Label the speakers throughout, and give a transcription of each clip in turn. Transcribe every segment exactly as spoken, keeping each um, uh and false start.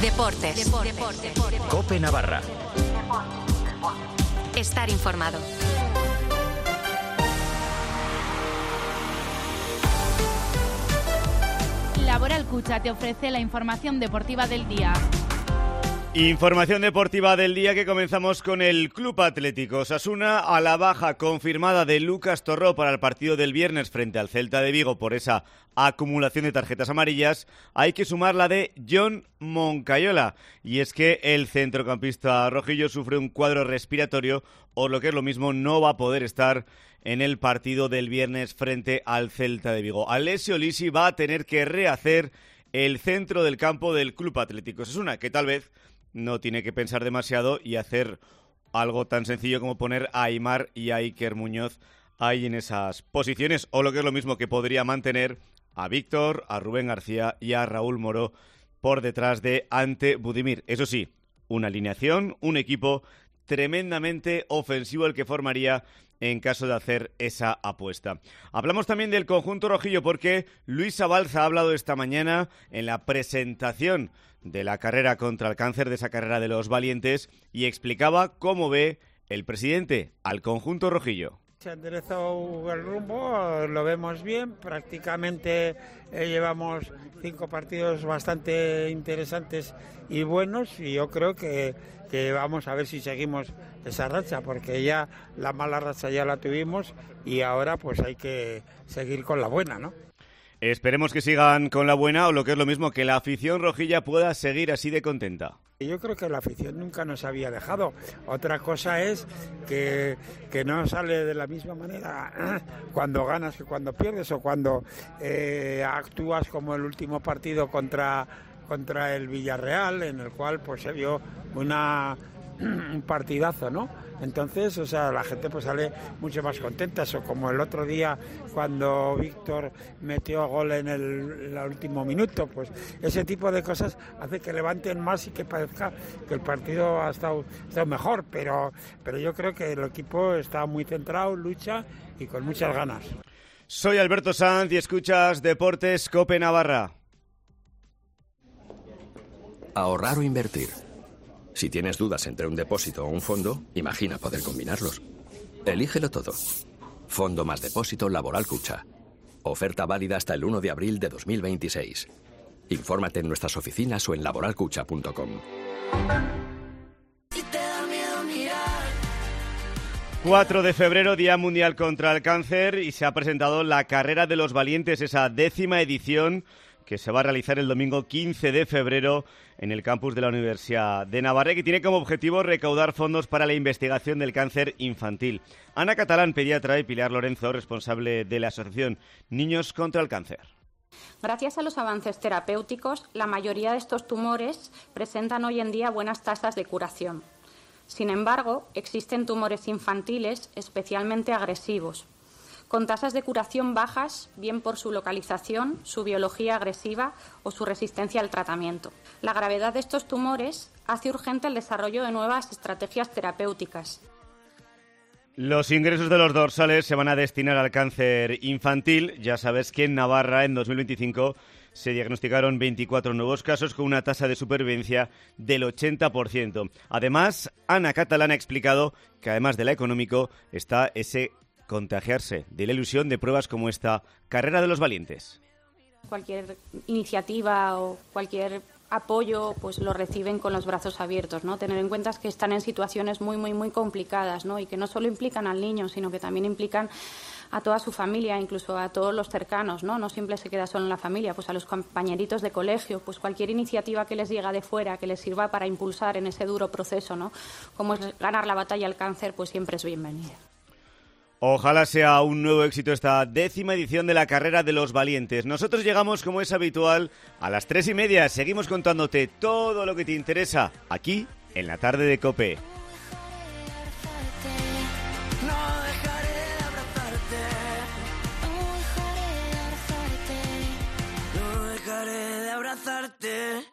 Speaker 1: Deportes. Deportes. Deportes.
Speaker 2: COPE Navarra.
Speaker 1: Estar informado.
Speaker 3: Laboral Cucha te ofrece la información deportiva del día.
Speaker 4: Información deportiva del día que comenzamos con el Club Atlético Osasuna, a la baja confirmada de Lucas Torró para el partido del viernes frente al Celta de Vigo por esa acumulación de tarjetas amarillas. Hay que sumar la de Jon Moncayola, y es que el centrocampista rojillo sufre un cuadro respiratorio, o lo que es lo mismo, no va a poder estar en el partido del viernes frente al Celta de Vigo. Alessio Lisi va a tener que rehacer el centro del campo del Club Atlético Osasuna, que tal vez no tiene que pensar demasiado y hacer algo tan sencillo como poner a Aimar y a Iker Muñoz ahí en esas posiciones, o lo que es lo mismo, que podría mantener a Víctor, a Rubén García y a Raúl Moró por detrás de Ante Budimir. Eso sí, una alineación, un equipo tremendamente ofensivo el que formaría en caso de hacer esa apuesta. Hablamos también del conjunto rojillo porque Luis Sabalza ha hablado esta mañana en la presentación de la carrera contra el cáncer, de esa carrera de los valientes, y explicaba cómo ve el presidente al conjunto rojillo.
Speaker 5: Se ha enderezado el rumbo, lo vemos bien, prácticamente eh, llevamos cinco partidos bastante interesantes y buenos, y yo creo que, que vamos a ver si seguimos esa racha, porque ya la mala racha ya la tuvimos y ahora pues hay que seguir con la buena, ¿no?
Speaker 4: Esperemos que sigan con la buena, o lo que es lo mismo, que la afición rojilla pueda seguir así de contenta.
Speaker 5: Yo creo que la afición nunca nos había dejado. Otra cosa es que, que no sale de la misma manera cuando ganas que cuando pierdes, o cuando eh, actúas como el último partido contra, contra el Villarreal, en el cual pues se vio una, un partidazo, ¿no? Entonces, o sea, la gente pues sale mucho más contenta, o como el otro día cuando Víctor metió gol en el, en el último minuto, pues ese tipo de cosas hace que levanten más y que parezca que el partido ha estado, ha estado mejor, pero, pero yo creo que el equipo está muy centrado, lucha y con muchas ganas.
Speaker 4: Soy Alberto Sanz y escuchas Deportes COPE Navarra.
Speaker 2: Ahorrar o invertir. Si tienes dudas entre un depósito o un fondo, imagina poder combinarlos. Elígelo todo. Fondo más depósito Laboral Cucha. Oferta válida hasta el uno de abril de dos mil veintiséis. Infórmate en nuestras oficinas o en laboral cucha punto com.
Speaker 4: cuatro de febrero, Día Mundial contra el Cáncer, y se ha presentado la Carrera de los Valientes, esa décima edición que se va a realizar el domingo quince de febrero en el campus de la Universidad de Navarra, que tiene como objetivo recaudar fondos para la investigación del cáncer infantil. Ana Catalán, pediatra, y Pilar Lorenzo, responsable de la asociación Niños contra el Cáncer.
Speaker 6: Gracias a los avances terapéuticos, la mayoría de estos tumores presentan hoy en día buenas tasas de curación. Sin embargo, existen tumores infantiles especialmente agresivos, con tasas de curación bajas, bien por su localización, su biología agresiva o su resistencia al tratamiento. La gravedad de estos tumores hace urgente el desarrollo de nuevas estrategias terapéuticas.
Speaker 4: Los ingresos de los dorsales se van a destinar al cáncer infantil. Ya sabes que en Navarra en dos mil veinticinco se diagnosticaron veinticuatro nuevos casos con una tasa de supervivencia del ochenta por ciento. Además, Ana Catalán ha explicado que además de la económico está ese contagiarse de la ilusión de pruebas como esta Carrera de los Valientes.
Speaker 6: Cualquier iniciativa o cualquier apoyo pues lo reciben con los brazos abiertos, ¿no? Tener en cuenta que están en situaciones muy muy muy complicadas, ¿no? Y que no solo implican al niño, sino que también implican a toda su familia, incluso a todos los cercanos, ¿no? No siempre se queda solo en la familia, pues a los compañeritos de colegio, pues cualquier iniciativa que les llega de fuera, que les sirva para impulsar en ese duro proceso, ¿no? Como es ganar la batalla al cáncer, pues siempre es bienvenida.
Speaker 4: Ojalá sea un nuevo éxito esta décima edición de la Carrera de los Valientes. Nosotros llegamos, como es habitual, a las tres y media. Seguimos contándote todo lo que te interesa aquí, en la tarde de COPE.
Speaker 7: No dejaré de abrazarte.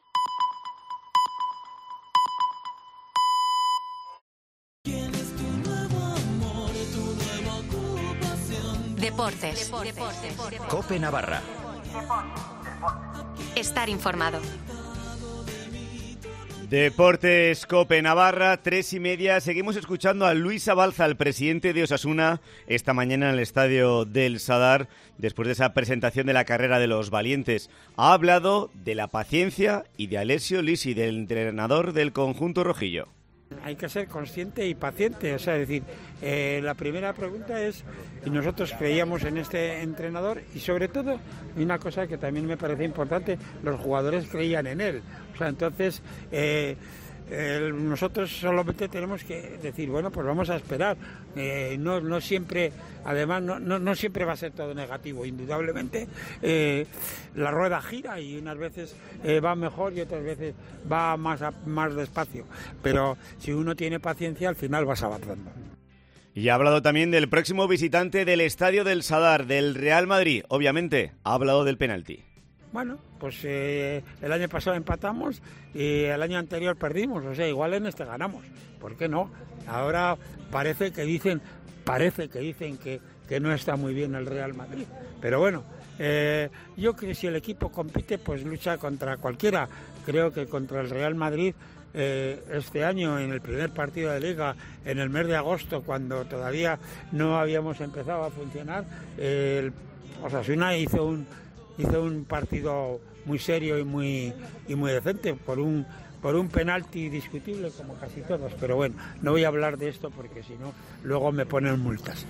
Speaker 1: Deportes. Deportes.
Speaker 2: COPE Navarra.
Speaker 1: Estar informado.
Speaker 4: Deportes Cope Navarra, tres y media. Seguimos escuchando a Luis Abalza, el presidente de Osasuna, esta mañana en el estadio del Sadar, después de esa presentación de la carrera de los valientes. Ha hablado de la paciencia y de Alessio Lisi, del entrenador del conjunto rojillo.
Speaker 5: Hay que ser consciente y paciente, o sea, es decir, eh, la primera pregunta es, y nosotros creíamos en este entrenador y sobre todo, una cosa que también me parece importante, los jugadores creían en él, o sea, entonces eh, eh, nosotros solamente tenemos que decir, bueno, pues vamos a esperar, eh, no, no siempre, además no, no, no siempre va a ser todo negativo, indudablemente eh, la rueda gira y unas veces eh, va mejor y otras veces va más, a, más despacio, pero si uno tiene paciencia al final vas avanzando.
Speaker 4: Y ha hablado también del próximo visitante del Estadio del Sadar, del Real Madrid, obviamente, ha hablado del penalti.
Speaker 5: Bueno, pues eh, el año pasado empatamos y el año anterior perdimos, o sea, igual en este ganamos, ¿por qué no? Ahora parece que dicen, parece que dicen que, que no está muy bien el Real Madrid, pero bueno, eh, yo creo que si el equipo compite, pues lucha contra cualquiera, creo que contra el Real Madrid eh, este año en el primer partido de Liga, en el mes de agosto, cuando todavía no habíamos empezado a funcionar, eh, el Osasuna hizo un hizo un partido muy serio y muy y muy decente por un por un penalti discutible como casi todos, pero bueno, no voy a hablar de esto porque si no luego me ponen multas.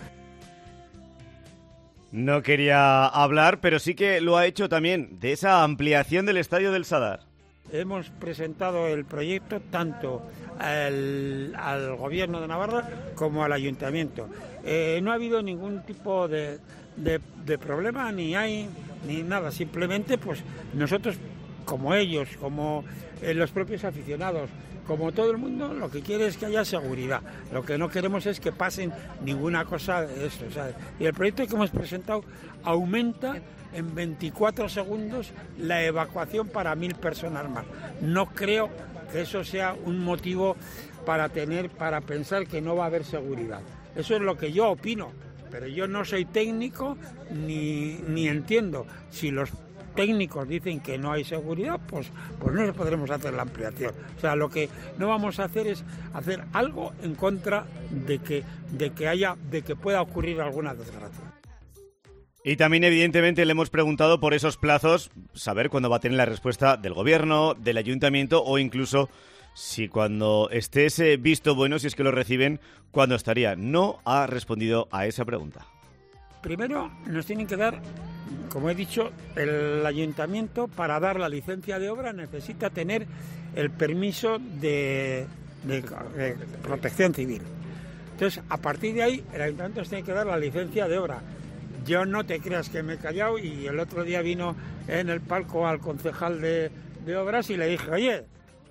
Speaker 4: No quería hablar, pero sí que lo ha hecho también, de esa ampliación del Estadio del Sadar.
Speaker 5: Hemos presentado el proyecto tanto al, al Gobierno de Navarra como al Ayuntamiento. Eh, no ha habido ningún tipo de, de, de problema, ni hay ni nada, simplemente pues nosotros, como ellos, como eh, los propios aficionados, como todo el mundo, lo que quiere es que haya seguridad. Lo que no queremos es que pasen ninguna cosa de esto, ¿sabes? Y el proyecto que hemos presentado aumenta en veinticuatro segundos la evacuación para mil personas más. No creo que eso sea un motivo para tener, para pensar que no va a haber seguridad. Eso es lo que yo opino, pero yo no soy técnico ni, ni entiendo. Si los técnicos dicen que no hay seguridad, pues, pues no podremos hacer la ampliación. O sea, lo que no vamos a hacer es hacer algo en contra de que, de que haya, de que pueda ocurrir alguna desgracia.
Speaker 4: Y también, evidentemente, le hemos preguntado por esos plazos, saber cuándo va a tener la respuesta del Gobierno, del Ayuntamiento o incluso si cuando esté ese visto bueno, si es que lo reciben, cuándo estaría. No ha respondido a esa pregunta.
Speaker 5: Primero nos tienen que dar, como he dicho, el Ayuntamiento para dar la licencia de obra necesita tener el permiso de, de, de protección civil. Entonces, a partir de ahí, el Ayuntamiento nos tiene que dar la licencia de obra. Yo no te creas que me he callado y el otro día vino en el palco al concejal de, de obras y le dije, oye,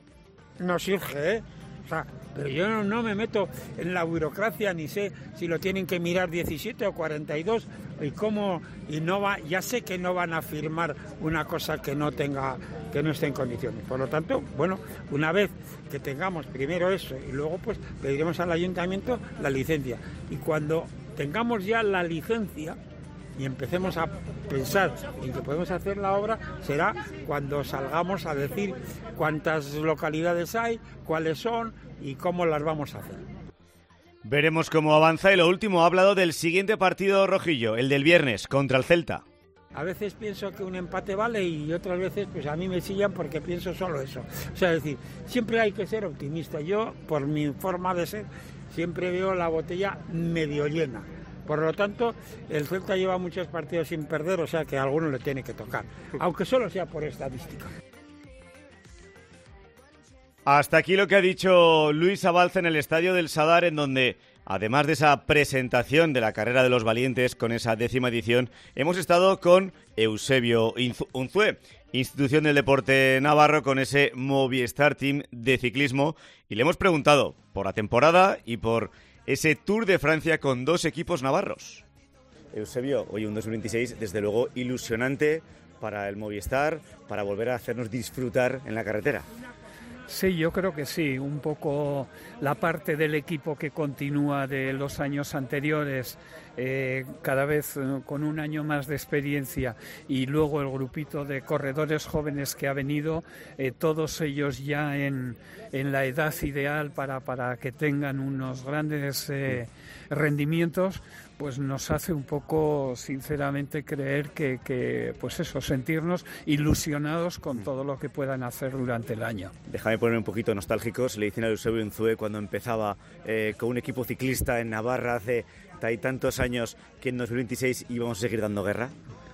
Speaker 5: no surge, ¿eh? O sea, pero yo no, no me meto en la burocracia ni sé si lo tienen que mirar diecisiete o cuarenta y dos y cómo y no va, ya sé que no van a firmar una cosa que no tenga que no esté en condiciones. Por lo tanto, bueno, una vez que tengamos primero eso y luego pues pediremos al ayuntamiento la licencia y cuando tengamos ya la licencia y empecemos a pensar en que podemos hacer la obra, será cuando salgamos a decir cuántas localidades hay, cuáles son y cómo las vamos a hacer.
Speaker 4: Veremos cómo avanza y lo último ha hablado del siguiente partido rojillo, el del viernes contra el Celta.
Speaker 5: A veces pienso que un empate vale y otras veces pues a mí me sillan porque pienso solo eso. O sea, es decir, siempre hay que ser optimista. Yo, por mi forma de ser, siempre veo la botella medio llena. Por lo tanto, el Celta lleva muchos partidos sin perder, o sea que a alguno le tiene que tocar, aunque solo sea por estadística.
Speaker 4: Hasta aquí lo que ha dicho Luis Abalza en el Estadio del Sadar, en donde, además de esa presentación de la carrera de los valientes con esa décima edición, hemos estado con Eusebio Unzué, institución del deporte navarro, con ese Movistar Team de ciclismo, y le hemos preguntado por la temporada y por ese Tour de Francia con dos equipos navarros. Eusebio, hoy un dos mil veintiséis, desde luego ilusionante para el Movistar, para volver a hacernos disfrutar en la carretera.
Speaker 8: Sí, yo creo que sí, un poco la parte del equipo que continúa de los años anteriores, eh, cada vez eh, con un año más de experiencia, y luego el grupito de corredores jóvenes que ha venido, eh, todos ellos ya en, en la edad ideal para, para que tengan unos grandes eh, rendimientos, pues nos hace un poco, sinceramente, creer que, que, pues eso, sentirnos ilusionados con todo lo que puedan hacer durante el año.
Speaker 4: Déjame poner un poquito nostálgicos. Le dicen a Eusebio Unzué cuando empezaba eh, con un equipo ciclista en Navarra hace y tantos años que en dos mil veintiséis íbamos a seguir dando guerra.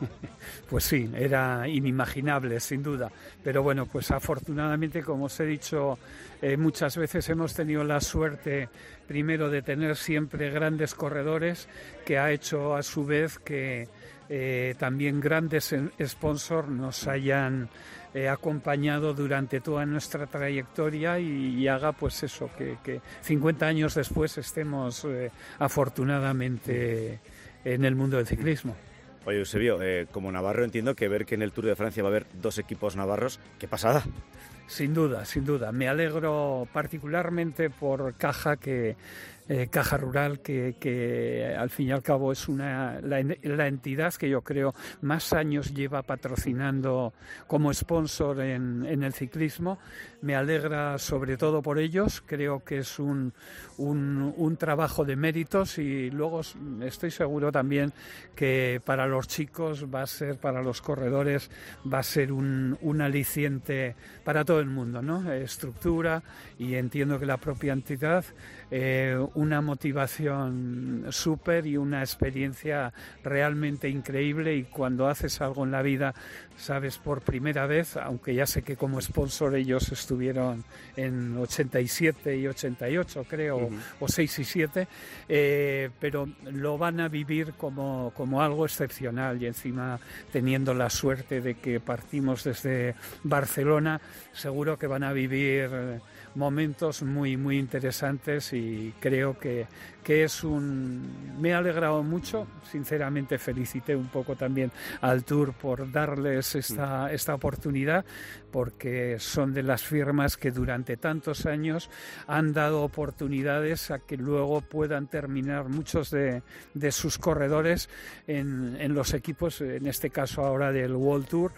Speaker 8: Pues sí, era inimaginable, sin duda. Pero bueno, pues afortunadamente, como os he dicho, eh, muchas veces hemos tenido la suerte, primero, de tener siempre grandes corredores, que ha hecho a su vez que eh, también grandes sponsors nos hayan eh, acompañado durante toda nuestra trayectoria y, y haga pues eso, que, que cincuenta años después estemos eh, afortunadamente en el mundo del ciclismo.
Speaker 4: Oye, Eusebio, eh, como navarro entiendo que ver que en el Tour de Francia va a haber dos equipos navarros, ¡qué pasada!
Speaker 8: Sin duda, sin duda. Me alegro particularmente por Caja, que eh, Caja Rural, que, que al fin y al cabo es una la, la entidad que yo creo más años lleva patrocinando como sponsor en, en el ciclismo. Me alegra sobre todo por ellos. Creo que es un, un, un trabajo de méritos, y luego estoy seguro también que para los chicos va a ser, para los corredores, va a ser un, un aliciente para todo el mundo, ¿no? Estructura, y entiendo que la propia entidad, eh, una motivación súper y una experiencia realmente increíble. Y cuando haces algo en la vida, sabes por primera vez, aunque ya sé que como sponsor ellos estuvieron en ochenta y siete y ochenta y ocho, creo, uh-huh. o seis y siete, eh, pero lo van a vivir como, como algo excepcional, y encima teniendo la suerte de que partimos desde Barcelona, seguro que van a vivir momentos muy muy interesantes, y creo que, que es un... Me ha alegrado mucho, sinceramente felicité un poco también al Tour por darles esta, esta oportunidad, porque son de las firmas que durante tantos años han dado oportunidades a que luego puedan terminar muchos de, de sus corredores en, en los equipos, en este caso ahora del World Tour,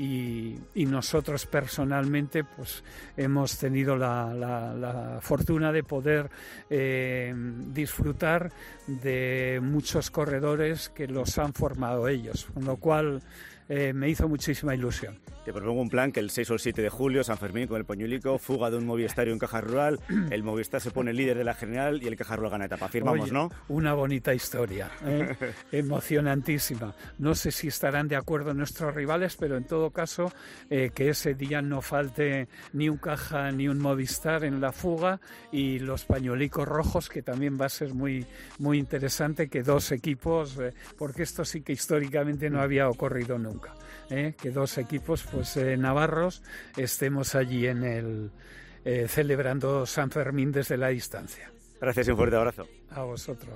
Speaker 8: y, y nosotros personalmente pues hemos tenido la, la, la fortuna de poder eh, disfrutar de muchos corredores que los han formado ellos, con lo cual eh, me hizo muchísima ilusión.
Speaker 4: Te propongo un plan: que el seis o el siete de julio, San Fermín con el Poñuelico, fuga de un Movistario en Caja Rural, el Movistar se pone líder de la general y el Caja Rural gana etapa. Firmamos, Oye, ¿no?
Speaker 8: Una bonita historia, ¿eh? Emocionantísima. No sé si estarán de acuerdo nuestros rivales, pero en todo caso eh, que ese día no falte ni un Caja ni un Movistar en la fuga, y los pañuelicos rojos, que también va a ser muy, muy interesante que dos equipos, eh, porque esto sí que históricamente no había ocurrido nunca. Eh, que dos equipos pues eh, navarros estemos allí en el eh, celebrando San Fermín desde la distancia.
Speaker 4: Gracias y un fuerte abrazo.
Speaker 8: A vosotros.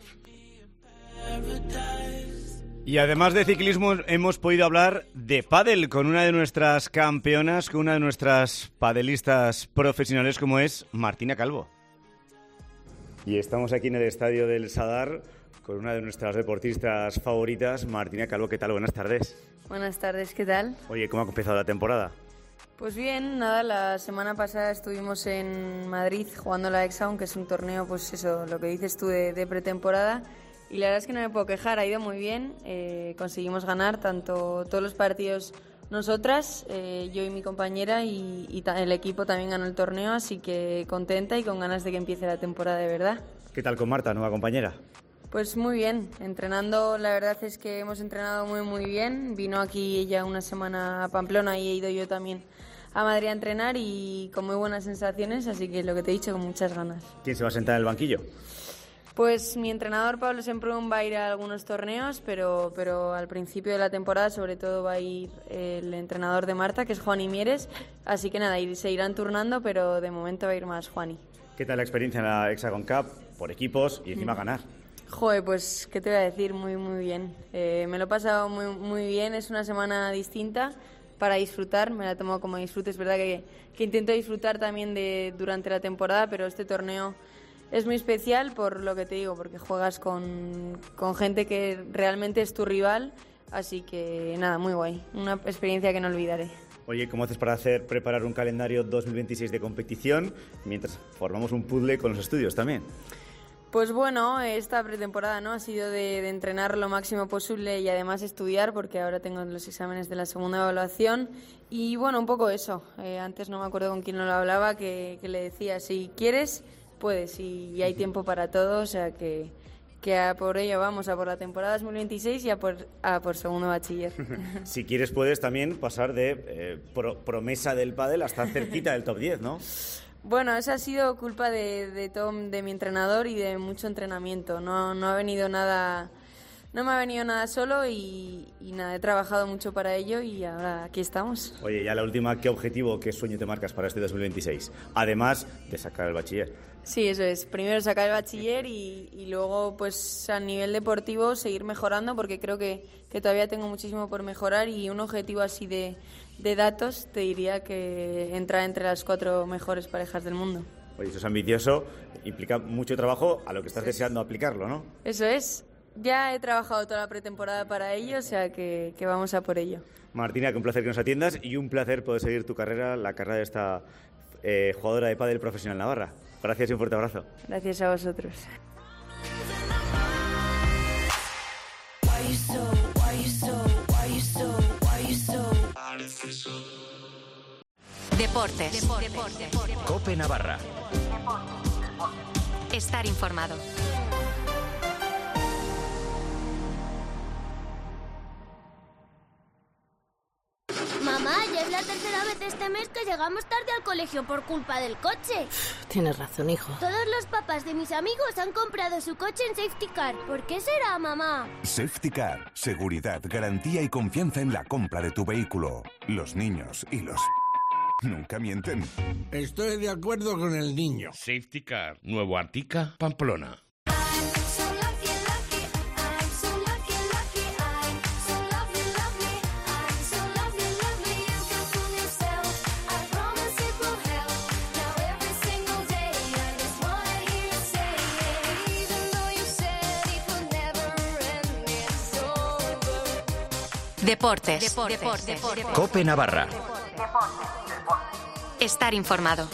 Speaker 4: Y además de ciclismo hemos podido hablar de pádel con una de nuestras campeonas, con una de nuestras padelistas profesionales, como es Martina Calvo. Y estamos aquí en el estadio del Sadar con una de nuestras deportistas favoritas, Martina Calvo. ¿Qué tal? Buenas tardes.
Speaker 9: Buenas tardes, ¿qué tal?
Speaker 4: Oye, ¿cómo ha empezado la temporada?
Speaker 9: Pues bien, nada, la semana pasada estuvimos en Madrid jugando la Exaun, que es un torneo, pues eso, lo que dices tú, de, de pretemporada, y la verdad es que no me puedo quejar, ha ido muy bien, eh, conseguimos ganar tanto todos los partidos nosotras, eh, yo y mi compañera, y, y ta- el equipo también ganó el torneo, así que contenta y con ganas de que empiece la temporada de verdad.
Speaker 4: ¿Qué tal con Marta, nueva compañera?
Speaker 9: Pues muy bien, entrenando, la verdad es que hemos entrenado muy muy bien. Vino aquí ella una semana a Pamplona y he ido yo también a Madrid a entrenar, y con muy buenas sensaciones, así que lo que te he dicho, con muchas ganas.
Speaker 4: ¿Quién se va a sentar en el banquillo?
Speaker 9: Pues mi entrenador Pablo Semprún va a ir a algunos torneos, pero, pero al principio de la temporada sobre todo va a ir el entrenador de Marta, que es Juani Mieres, así que nada, se irán turnando, pero de momento va a ir más Juani.
Speaker 4: ¿Qué tal la experiencia en la Hexagon Cup, por equipos y encima mm. ganar?
Speaker 9: Joder, pues, ¿qué te voy a decir? Muy, muy bien. Eh, me lo he pasado muy, muy bien. Es una semana distinta, para disfrutar, me la he tomado como disfrute. Es verdad que, que intento disfrutar también de durante la temporada, pero este torneo es muy especial por lo que te digo, porque juegas con, con gente que realmente es tu rival, así que nada, muy guay, una experiencia que no olvidaré.
Speaker 4: Oye, ¿cómo haces para hacer preparar un calendario dos mil veintiséis de competición mientras formamos un puzzle con los estudios también?
Speaker 9: Pues bueno, esta pretemporada no ha sido de, de entrenar lo máximo posible y además estudiar, porque ahora tengo los exámenes de la segunda evaluación y bueno, un poco eso. Eh, antes no me acuerdo con quién lo hablaba, que, que le decía, si quieres, puedes, y, y hay tiempo para todo, o sea que, que a por ello vamos, a por la temporada dos mil veintiséis y a por, a por segundo bachiller.
Speaker 4: Si quieres puedes también pasar de eh, pro, promesa del pádel hasta cerquita del top diez, ¿no?
Speaker 9: Bueno, eso ha sido culpa de, de Tom, de mi entrenador y de mucho entrenamiento. No, no ha venido nada, no me ha venido nada solo y, y nada, he trabajado mucho para ello y ahora aquí estamos.
Speaker 4: Oye, ya la última, ¿qué objetivo, qué sueño te marcas para este dos mil veintiséis? Además de sacar el bachiller.
Speaker 9: Sí, eso es. Primero sacar el bachiller y, y luego, pues a nivel deportivo, seguir mejorando porque creo que, que todavía tengo muchísimo por mejorar y un objetivo así de, de datos te diría que entrar entre las cuatro mejores parejas del mundo.
Speaker 4: Oye, eso es ambicioso, implica mucho trabajo a lo que estás sí. deseando aplicarlo, ¿no?
Speaker 9: Eso es. Ya he trabajado toda la pretemporada para ello, o sea que, que vamos a por ello.
Speaker 4: Martina, que un placer que nos atiendas y un placer poder seguir tu carrera, la carrera de esta eh, jugadora de pádel profesional navarra. Gracias y un fuerte abrazo.
Speaker 9: Gracias a vosotros.
Speaker 1: Deportes. Deportes.
Speaker 10: COPE Navarra.
Speaker 1: Estar informado.
Speaker 11: Mamá, ya es la tercera vez este mes que llegamos tarde al colegio por culpa del coche.
Speaker 12: Tienes razón, hijo.
Speaker 11: Todos los papás de mis amigos han comprado su coche en Safety Car. ¿Por qué será, mamá?
Speaker 13: Safety Car. Seguridad, garantía y confianza en la compra de tu vehículo. Los niños y los... nunca mienten.
Speaker 14: Estoy de acuerdo con el niño.
Speaker 15: Safety Car. Nuevo Artica, Pamplona.
Speaker 1: Deportes. Deportes. Deportes. Deportes.
Speaker 10: COPE Navarra.
Speaker 1: Estar informado.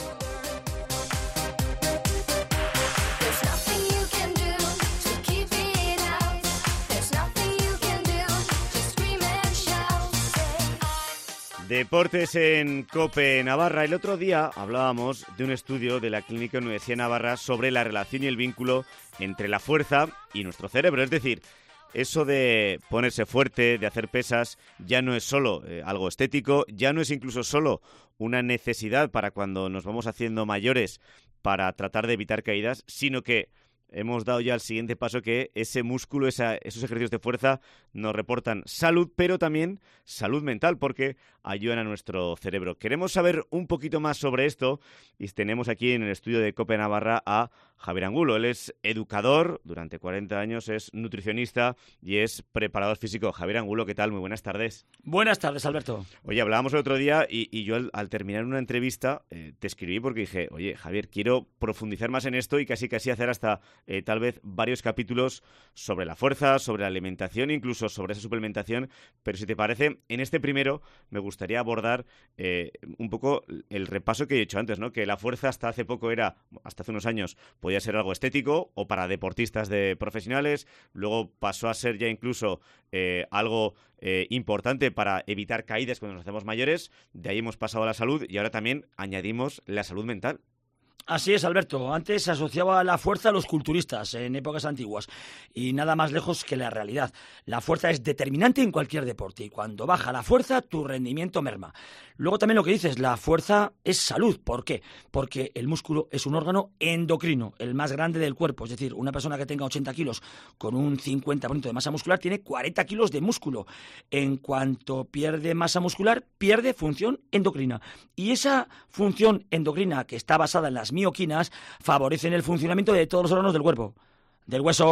Speaker 4: Deportes en COPE Navarra. El otro día hablábamos de un estudio de la Clínica Universidad de Navarra sobre la relación y el vínculo entre la fuerza y nuestro cerebro. Es decir, eso de ponerse fuerte, de hacer pesas, ya no es solo eh, algo estético, ya no es incluso solo una necesidad para cuando nos vamos haciendo mayores para tratar de evitar caídas, sino que hemos dado ya el siguiente paso, que ese músculo, esa, esos ejercicios de fuerza nos reportan salud, pero también salud mental, porque ayudan a nuestro cerebro. Queremos saber un poquito más sobre esto y tenemos aquí en el estudio de COPE Navarra a Javier Angulo. Él es educador, durante cuarenta años, es nutricionista y es preparador físico. Javier Angulo, ¿qué tal? Muy buenas tardes.
Speaker 16: Buenas tardes, Alberto.
Speaker 4: Oye, hablábamos el otro día y, y yo al, al terminar una entrevista eh, te escribí porque dije, oye, Javier, quiero profundizar más en esto y casi casi hacer hasta eh, tal vez varios capítulos sobre la fuerza, sobre la alimentación, incluso sobre esa suplementación. Pero si te parece, en este primero me gustaría abordar eh, un poco el repaso que he hecho antes, ¿no? Que la fuerza hasta hace poco era, hasta hace unos años, podía ser algo estético o para deportistas de profesionales, luego pasó a ser ya incluso eh, algo eh, importante para evitar caídas cuando nos hacemos mayores, de ahí hemos pasado a la salud y ahora también añadimos la salud mental.
Speaker 16: Así es, Alberto. Antes se asociaba la fuerza a los culturistas en épocas antiguas y nada más lejos que la realidad. La fuerza es determinante en cualquier deporte y cuando baja la fuerza tu rendimiento merma. Luego también lo que dices, la fuerza es salud. ¿Por qué? Porque el músculo es un órgano endocrino, el más grande del cuerpo. Es decir, una persona que tenga ochenta kilos con un cincuenta por ciento de masa muscular tiene cuarenta kilos de músculo. En cuanto pierde masa muscular, pierde función endocrina. Y esa función endocrina que está basada en las mioquinas favorecen el funcionamiento de todos los órganos del cuerpo, del hueso,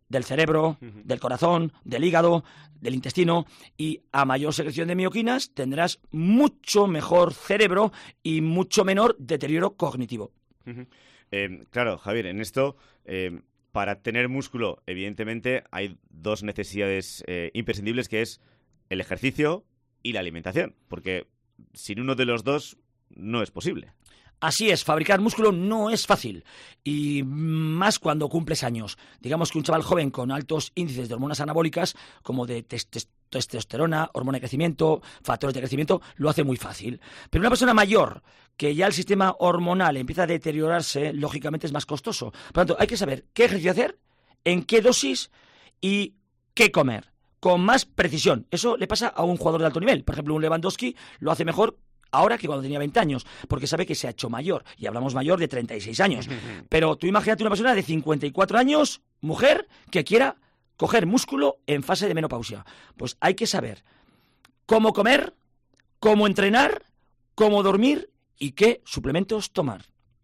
Speaker 16: del cerebro, uh-huh. del corazón, del hígado, del intestino, y a mayor secreción de mioquinas tendrás mucho mejor cerebro y mucho menor deterioro cognitivo.
Speaker 4: Uh-huh. Eh, claro, Javier, en esto, eh, para tener músculo, evidentemente, hay dos necesidades eh, imprescindibles, que es el ejercicio y la alimentación, porque sin uno de los dos no es posible.
Speaker 16: Así es, fabricar músculo no es fácil, y más cuando cumples años. Digamos que un chaval joven con altos índices de hormonas anabólicas, como de test- testosterona, hormona de crecimiento, factores de crecimiento, lo hace muy fácil. Pero una persona mayor, que ya el sistema hormonal empieza a deteriorarse, lógicamente es más costoso. Por lo tanto, hay que saber qué ejercicio hacer, en qué dosis y qué comer, con más precisión. Eso le pasa a un jugador de alto nivel. Por ejemplo, un Lewandowski lo hace mejor ahora que cuando tenía veinte años, porque sabe que se ha hecho mayor, y hablamos mayor de treinta y seis años. Pero tú imagínate una persona de cincuenta y cuatro años, mujer, que quiera coger músculo en fase de menopausia. Pues hay que saber cómo comer, cómo entrenar, cómo dormir y qué suplementos tomar.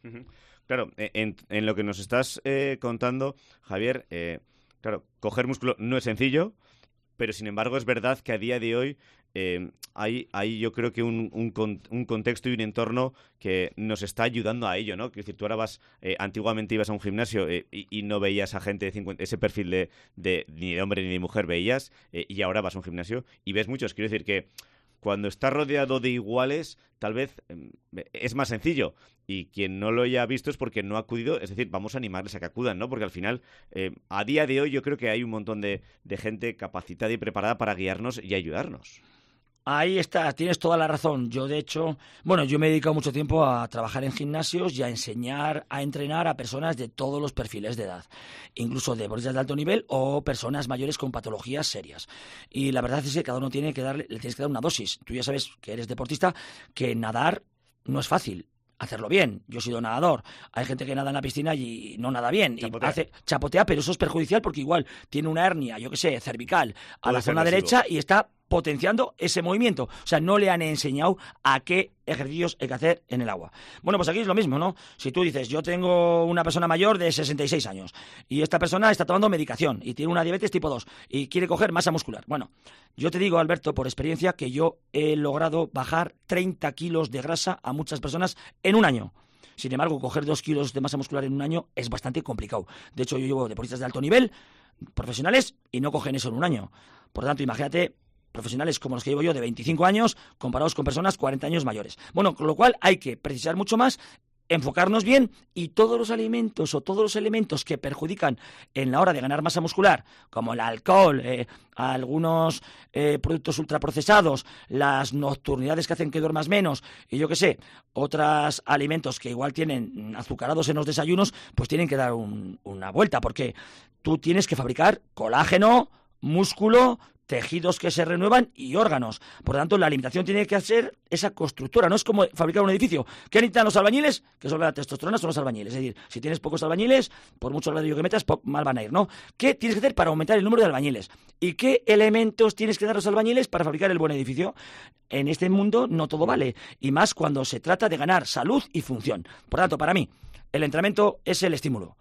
Speaker 4: Claro, en, en lo que nos estás eh, contando, Javier, eh, claro, coger músculo no es sencillo, pero sin embargo es verdad que a día de hoy eh, hay, hay yo creo que un, un, un contexto y un entorno que nos está ayudando a ello, ¿no? Que es decir, tú ahora vas, eh, antiguamente ibas a un gimnasio eh, y, y no veías a gente de cincuenta, ese perfil de, de ni de hombre ni de mujer veías, eh, y ahora vas a un gimnasio y ves muchos. Quiero decir que cuando estás rodeado de iguales, tal vez eh, es más sencillo. Y quien no lo haya visto es porque no ha acudido. Es decir, vamos a animarles a que acudan, ¿no? Porque al final, eh, a día de hoy, yo creo que hay un montón de, de gente capacitada y preparada para guiarnos y ayudarnos.
Speaker 16: Ahí está, tienes toda la razón. Yo, de hecho, bueno, yo me he dedicado mucho tiempo a trabajar en gimnasios y a enseñar, a entrenar a personas de todos los perfiles de edad, incluso deportistas de alto nivel o personas mayores con patologías serias. Y la verdad es que cada uno tiene que darle, le tienes que dar una dosis. Tú ya sabes que eres deportista, que nadar no es fácil. Hacerlo bien. Yo he sido nadador. Hay gente que nada en la piscina y no nada bien. Chapotea. Y hace, chapotea, pero eso es perjudicial porque igual tiene una hernia, yo qué sé, cervical, a Puede la zona derecha y está potenciando ese movimiento. O sea, no le han enseñado a qué ejercicios hay que hacer en el agua. Bueno, pues aquí es lo mismo, ¿no? Si tú dices, yo tengo una persona mayor de sesenta y seis años y esta persona está tomando medicación y tiene una diabetes tipo dos y quiere coger masa muscular. Bueno, yo te digo, Alberto, por experiencia, que yo he logrado bajar treinta kilos de grasa a muchas personas en un año. Sin embargo, coger dos kilos de masa muscular en un año es bastante complicado. De hecho, yo llevo deportistas de alto nivel, profesionales, y no cogen eso en un año. Por lo tanto, imagínate profesionales como los que llevo yo de veinticinco años comparados con personas cuarenta años mayores. Bueno, con lo cual hay que precisar mucho más, enfocarnos bien, y todos los alimentos o todos los elementos que perjudican en la hora de ganar masa muscular, como el alcohol, eh, algunos eh, productos ultraprocesados, las nocturnidades que hacen que duermas menos, y yo qué sé, otros alimentos que igual tienen azucarados en los desayunos, pues tienen que dar un, una vuelta, porque tú tienes que fabricar colágeno, músculo, tejidos que se renuevan y órganos. Por lo tanto, la alimentación tiene que ser esa constructora, no es como fabricar un edificio. ¿Qué necesitan los albañiles? Que sobre la testosterona son los albañiles. Es decir, si tienes pocos albañiles, por mucho ladrillo que metas, mal van a ir, ¿no? ¿Qué tienes que hacer para aumentar el número de albañiles? ¿Y qué elementos tienes que dar a los albañiles para fabricar el buen edificio? En este mundo no todo vale, y más cuando se trata de ganar salud y función. Por tanto, para mí, el entrenamiento es el estímulo.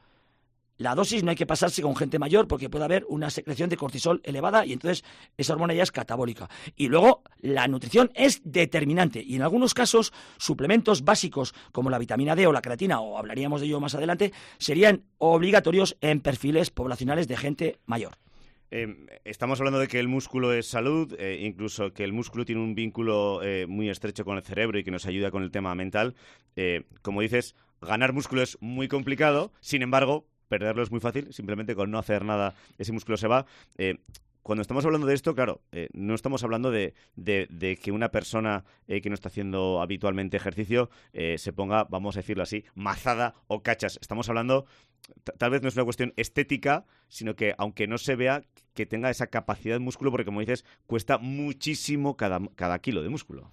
Speaker 16: La dosis no hay que pasarse con gente mayor porque puede haber una secreción de cortisol elevada y entonces esa hormona ya es catabólica. Y luego la nutrición es determinante y en algunos casos suplementos básicos como la vitamina D o la creatina, o hablaríamos de ello más adelante, serían obligatorios en perfiles poblacionales de gente mayor.
Speaker 4: Eh, estamos hablando de que el músculo es salud, eh, incluso que el músculo tiene un vínculo eh, muy estrecho con el cerebro y que nos ayuda con el tema mental. Eh, como dices, ganar músculo es muy complicado, sin embargo, perderlo es muy fácil, simplemente con no hacer nada ese músculo se va. Eh, cuando estamos hablando de esto, claro, eh, no estamos hablando de, de, de que una persona eh, que no está haciendo habitualmente ejercicio eh, se ponga, vamos a decirlo así, mazada o cachas. Estamos hablando, t- tal vez no es una cuestión estética, sino que aunque no se vea, que tenga esa capacidad de músculo, porque como dices, cuesta muchísimo cada, cada kilo de músculo.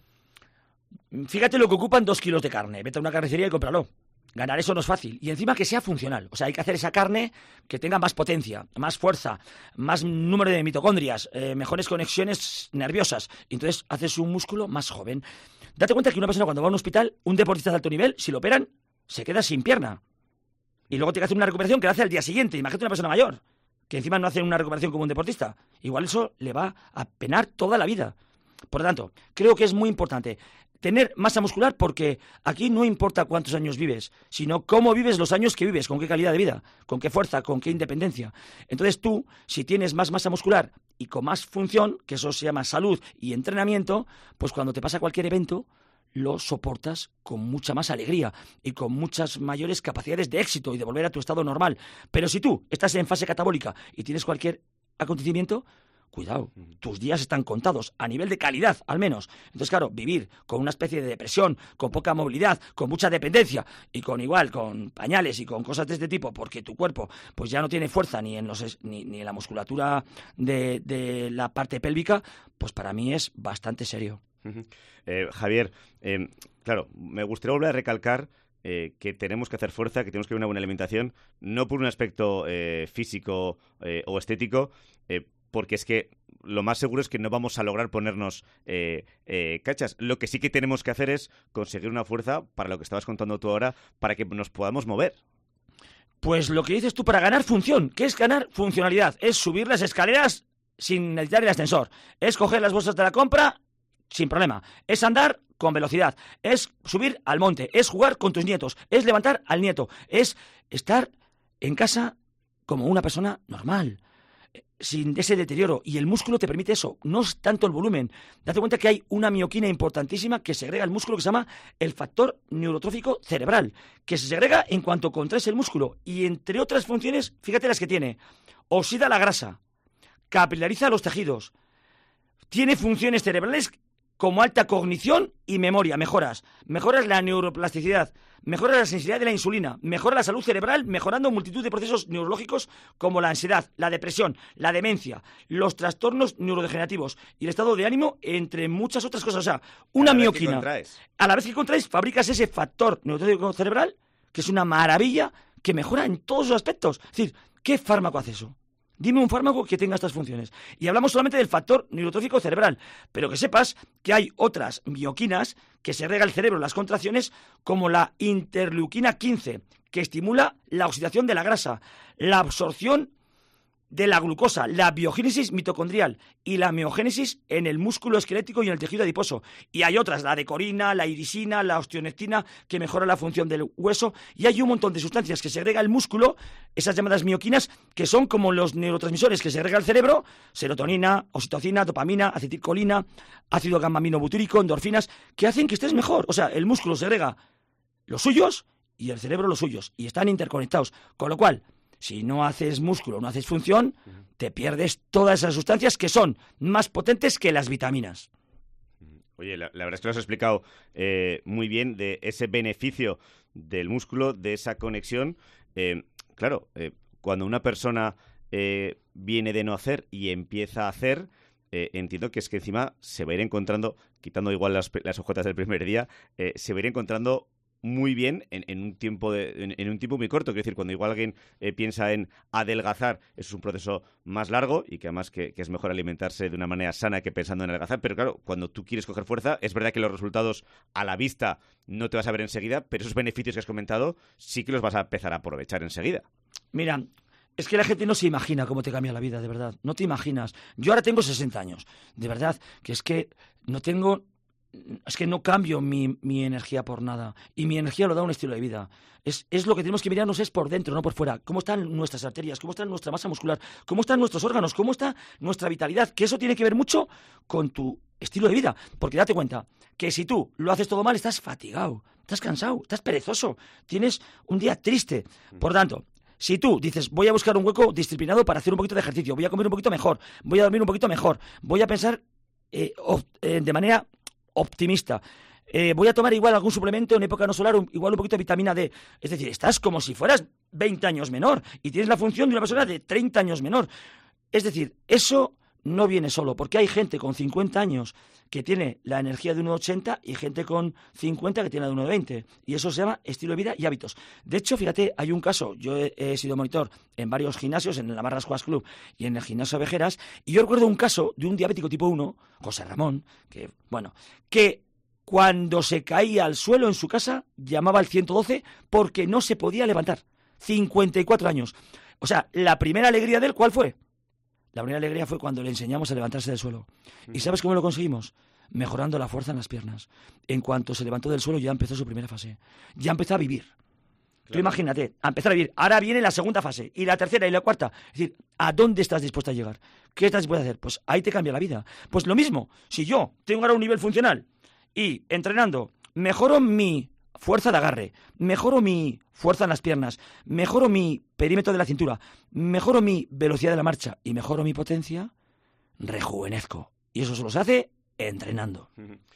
Speaker 16: Fíjate lo que ocupan dos kilos de carne. Vete a una carnicería y cómpralo. Ganar eso no es fácil. Y encima que sea funcional. O sea, hay que hacer esa carne que tenga más potencia, más fuerza, más número de mitocondrias, eh, mejores conexiones nerviosas. Y entonces haces un músculo más joven. Date cuenta que una persona cuando va a un hospital, un deportista de alto nivel, si lo operan, se queda sin pierna. Y luego tiene que hacer una recuperación que la hace al día siguiente. Imagínate una persona mayor. que encima no hacen una recuperación como un deportista, igual eso le va a penar toda la vida. Por lo tanto, creo que es muy importante tener masa muscular, porque aquí no importa cuántos años vives, sino cómo vives los años que vives, con qué calidad de vida, con qué fuerza, con qué independencia. Entonces tú, si tienes más masa muscular y con más función, que eso se llama salud y entrenamiento, pues cuando te pasa cualquier evento, lo soportas con mucha más alegría y con muchas mayores capacidades de éxito y de volver a tu estado normal. Pero si tú estás en fase catabólica y tienes cualquier acontecimiento, cuidado, tus días están contados, a nivel de calidad, al menos. Entonces, claro, vivir con una especie de depresión, con poca movilidad, con mucha dependencia y con igual, con pañales y con cosas de este tipo, porque tu cuerpo pues ya no tiene fuerza ni en los ni, ni en la musculatura de, de la parte pélvica, pues para mí es bastante serio.
Speaker 4: Uh-huh. eh, Javier, eh, claro, me gustaría volver a recalcar Eh, que tenemos que hacer fuerza, que tenemos que ver una buena alimentación, no por un aspecto eh, físico eh, o estético, eh, porque es que lo más seguro es que no vamos a lograr ponernos eh, eh, cachas. Lo que sí que tenemos que hacer es conseguir una fuerza, para lo que estabas contando tú ahora, para que nos podamos mover.
Speaker 16: Pues lo que dices tú, para ganar función. ¿Qué es ganar funcionalidad? Es subir las escaleras sin necesitar el ascensor. Es coger las bolsas de la compra sin problema. Es andar con velocidad, es subir al monte, es jugar con tus nietos, es levantar al nieto, es estar en casa como una persona normal, sin ese deterioro. Y el músculo te permite eso, no es tanto el volumen. Date cuenta que hay una mioquina importantísima que segrega el músculo, que se llama el factor neurotrófico cerebral, que se segrega en cuanto contraes el músculo. Y entre otras funciones, fíjate las que tiene: oxida la grasa, capilariza los tejidos, tiene funciones cerebrales como alta cognición y memoria, mejoras. Mejoras la neuroplasticidad, mejoras la sensibilidad de la insulina, mejora la salud cerebral, mejorando multitud de procesos neurológicos como la ansiedad, la depresión, la demencia, los trastornos neurodegenerativos y el estado de ánimo, entre muchas otras cosas. O sea, una mioquina. A la vez que contraes, fabricas ese factor neurotrófico cerebral, que es una maravilla, que mejora en todos los aspectos. Es decir, ¿qué fármaco hace eso? Dime un fármaco que tenga estas funciones. Y hablamos solamente del factor neurotrófico cerebral, pero que sepas que hay otras mioquinas que segrega el cerebro en las contracciones, como la interleuquina quince, que estimula la oxidación de la grasa, la absorción de la glucosa, la biogénesis mitocondrial y la miogénesis en el músculo esquelético y en el tejido adiposo. Y hay otras, la decorina, la irisina, la osteonectina, que mejora la función del hueso. Y hay un montón de sustancias que segrega el músculo, esas llamadas mioquinas, que son como los neurotransmisores que segrega el cerebro: serotonina, oxitocina, dopamina, acetilcolina, ácido gamma-aminobutírico, endorfinas, que hacen que estés mejor. O sea, el músculo segrega los suyos y el cerebro los suyos, y están interconectados. Con lo cual, si no haces músculo, no haces función, te pierdes todas esas sustancias que son más potentes que las vitaminas.
Speaker 4: Oye, la, la verdad es que lo has explicado eh, muy bien, de ese beneficio del músculo, de esa conexión. Eh, claro, eh, cuando una persona eh, viene de no hacer y empieza a hacer, eh, entiendo que es que encima se va a ir encontrando, quitando igual las, las ojotas del primer día, eh, se va a ir encontrando muy bien en, en un tiempo de, en, en un tiempo muy corto. Quiero decir, cuando igual alguien eh, piensa en adelgazar, eso es un proceso más largo y que además que, que es mejor alimentarse de una manera sana que pensando en adelgazar. Pero claro, cuando tú quieres coger fuerza, es verdad que los resultados a la vista no te vas a ver enseguida, pero esos beneficios que has comentado sí que los vas a empezar a aprovechar enseguida.
Speaker 16: Mira, es que la gente no se imagina cómo te cambia la vida, de verdad. No te imaginas. Yo ahora tengo sesenta años. De verdad, que es que no tengo... Es que no cambio mi, mi energía por nada. Y mi energía lo da un estilo de vida. Es, es lo que tenemos que mirarnos, es por dentro, no por fuera. ¿Cómo están nuestras arterias? ¿Cómo está nuestra masa muscular? ¿Cómo están nuestros órganos? ¿Cómo está nuestra vitalidad? Que eso tiene que ver mucho con tu estilo de vida. Porque date cuenta que si tú lo haces todo mal, estás fatigado, estás cansado, estás perezoso, tienes un día triste. Por tanto, si tú dices, voy a buscar un hueco disciplinado para hacer un poquito de ejercicio, voy a comer un poquito mejor, voy a dormir un poquito mejor, voy a pensar eh, eh, de manera optimista, eh, voy a tomar igual algún suplemento en época no solar, un, igual un poquito de vitamina D. Es decir, estás como si fueras veinte años menor y tienes la función de una persona de treinta años menor. Es decir, eso no viene solo, porque hay gente con cincuenta años que tiene la energía de uno de ochenta y gente con cincuenta que tiene la de uno de veinte. Y eso se llama estilo de vida y hábitos. De hecho, fíjate, hay un caso, yo he, he sido monitor en varios gimnasios, en el Navarra Squash Club y en el gimnasio Vejeras, y yo recuerdo un caso de un diabético tipo uno, José Ramón, que, bueno, que cuando se caía al suelo en su casa, llamaba al ciento doce porque no se podía levantar. cincuenta y cuatro años. O sea, la primera alegría de él, ¿cuál fue? La primera alegría fue cuando le enseñamos a levantarse del suelo. ¿Y sabes cómo lo conseguimos? Mejorando la fuerza en las piernas. En cuanto se levantó del suelo ya empezó su primera fase. Ya empezó a vivir. Claro. Tú imagínate, a empezar a vivir. Ahora viene la segunda fase, y la tercera, y la cuarta. Es decir, ¿a dónde estás dispuesto a llegar? ¿Qué estás dispuesto a hacer? Pues ahí te cambia la vida. Pues lo mismo, si yo tengo ahora un nivel funcional y entrenando mejoro mi fuerza de agarre, mejoro mi fuerza en las piernas, mejoro mi perímetro de la cintura, mejoro mi velocidad de la marcha y mejoro mi potencia, rejuvenezco. Y eso solo se hace entrenando.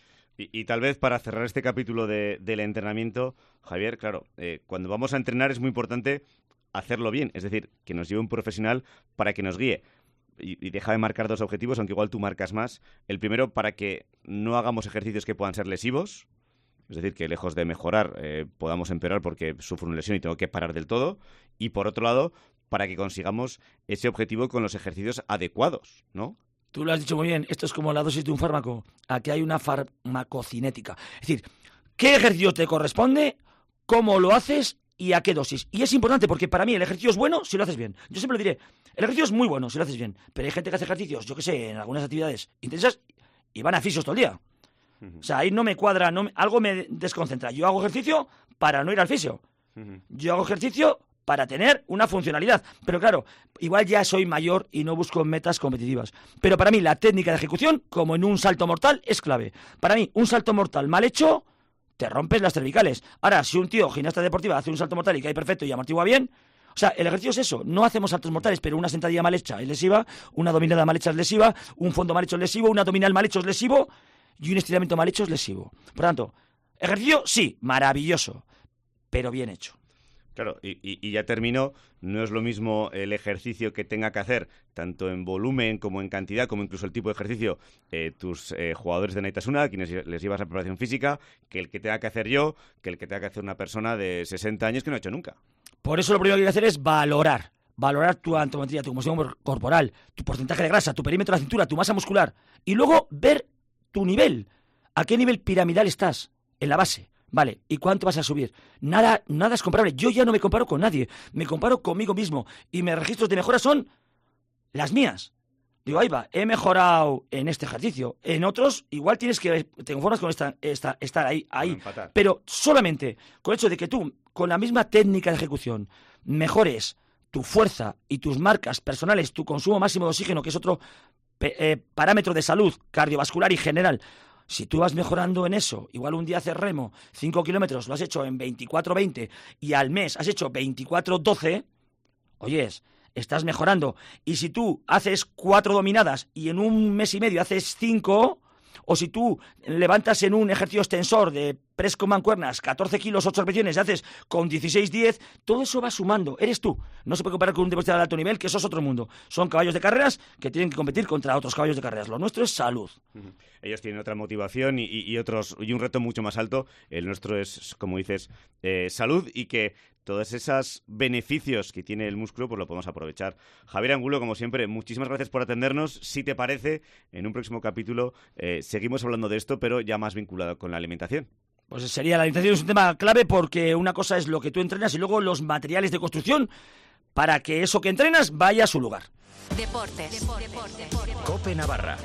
Speaker 4: Y, y tal vez para cerrar este capítulo de, del entrenamiento, Javier, claro, eh, cuando vamos a entrenar es muy importante hacerlo bien, es decir, que nos lleve un profesional para que nos guíe. Y, y deja de marcar dos objetivos, aunque igual tú marcas más. El primero, para que no hagamos ejercicios que puedan ser lesivos, es decir, que lejos de mejorar eh, podamos empeorar porque sufro una lesión y tengo que parar del todo. Y por otro lado, para que consigamos ese objetivo con los ejercicios adecuados, ¿no?
Speaker 16: Tú lo has dicho muy bien, esto es como la dosis de un fármaco. Aquí hay una farmacocinética. Es decir, ¿qué ejercicio te corresponde? ¿Cómo lo haces? ¿Y a qué dosis? Y es importante porque para mí el ejercicio es bueno si lo haces bien. Yo siempre lo diré, el ejercicio es muy bueno si lo haces bien. Pero hay gente que hace ejercicios, yo qué sé, en algunas actividades intensas y van a fisios todo el día. O sea, ahí no me cuadra, no me, algo me desconcentra. Yo hago ejercicio para no ir al fisio. Yo hago ejercicio para tener una funcionalidad. Pero claro, igual ya soy mayor y no busco metas competitivas. Pero para mí la técnica de ejecución, como en un salto mortal, es clave. Para mí, un salto mortal mal hecho, te rompes las cervicales. Ahora, si un tío, gimnasta deportiva, hace un salto mortal y cae perfecto y amortigua bien, o sea, el ejercicio es eso. No hacemos saltos mortales, pero una sentadilla mal hecha es lesiva, una dominada mal hecha es lesiva, un fondo mal hecho es lesivo, un abdominal mal hecho es lesivo y un estiramiento mal hecho es lesivo. Por tanto, ejercicio, sí, maravilloso, pero bien hecho.
Speaker 4: Claro, y, y, y ya termino, no es lo mismo el ejercicio que tenga que hacer, tanto en volumen como en cantidad, como incluso el tipo de ejercicio, eh, tus eh, jugadores de Naitasuna, a quienes les llevas a preparación física, que el que tenga que hacer yo, que el que tenga que hacer una persona de sesenta años que no ha hecho nunca.
Speaker 16: Por eso lo primero que hay que hacer es valorar. Valorar tu antropometría, tu composición corporal, tu porcentaje de grasa, tu perímetro de la cintura, tu masa muscular. Y luego ver tu nivel. ¿A qué nivel piramidal estás? En la base. Vale, ¿y cuánto vas a subir? Nada, nada es comparable. Yo ya no me comparo con nadie. Me comparo conmigo mismo. Y mis registros de mejora son las mías. Digo, ahí va, he mejorado en este ejercicio. En otros, igual tienes que te conformas con esta, esta, estar ahí, ahí. Pero solamente con el hecho de que tú, con la misma técnica de ejecución, mejores tu fuerza y tus marcas personales, tu consumo máximo de oxígeno, que es otro eh, parámetro de salud cardiovascular y general. Si tú vas mejorando en eso, igual un día haces remo, cinco kilómetros, lo has hecho en veinticuatro veinte y al mes has hecho veinticuatro doce, oyes, estás mejorando. Y si tú haces cuatro dominadas y en un mes y medio haces cinco, o si tú levantas en un ejercicio extensor de press con mancuernas catorce kilos, ocho repeticiones y haces con dieciséis diez, todo eso va sumando. Eres tú. No se puede comparar con un deportista de alto nivel, que eso es otro mundo. Son caballos de carreras que tienen que competir contra otros caballos de carreras. Lo nuestro es salud.
Speaker 4: Uh-huh. Ellos tienen otra motivación y, y, y otros y un reto mucho más alto. El nuestro es, como dices, eh, salud, y que todos esos beneficios que tiene el músculo pues lo podemos aprovechar. Javier Angulo, como siempre, muchísimas gracias por atendernos. Si te parece, en un próximo capítulo eh, seguimos hablando de esto, pero ya más vinculado con la alimentación.
Speaker 16: Pues sería, la alimentación es un tema clave, porque una cosa es lo que tú entrenas y luego los materiales de construcción para que eso que entrenas vaya a su lugar.
Speaker 1: Deportes. Deportes. Deportes.
Speaker 10: COPE Navarra.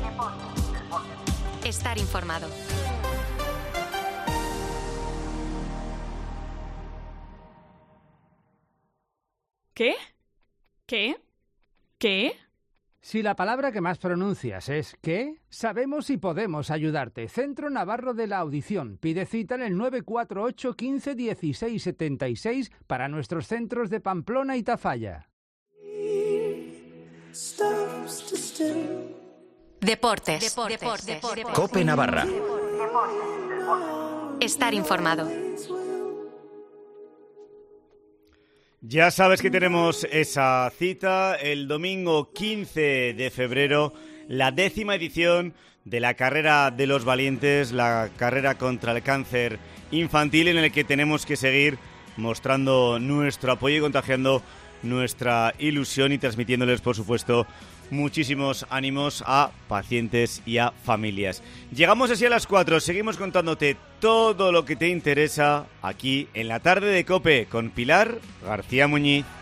Speaker 1: Estar informado.
Speaker 12: ¿Qué? ¿Qué? ¿Qué?
Speaker 17: Si la palabra que más pronuncias es ¿qué?, sabemos y podemos ayudarte. Centro Navarro de la Audición. Pide cita en el nueve cuatro ocho, quince, dieciséis, setenta y seis para nuestros centros de Pamplona y Tafalla.
Speaker 1: Deportes. Deportes. Deportes. Deportes.
Speaker 10: COPE Navarra.
Speaker 1: Estar informado.
Speaker 4: Ya sabes que tenemos esa cita el domingo quince de febrero, la décima edición de la carrera de los valientes, la carrera contra el cáncer infantil, en el que tenemos que seguir mostrando nuestro apoyo y contagiando nuestra ilusión y transmitiéndoles, por supuesto, muchísimos ánimos a pacientes y a familias. Llegamos así a las cuatro, seguimos contándote todo lo que te interesa aquí en la tarde de COPE con Pilar García Muñiz.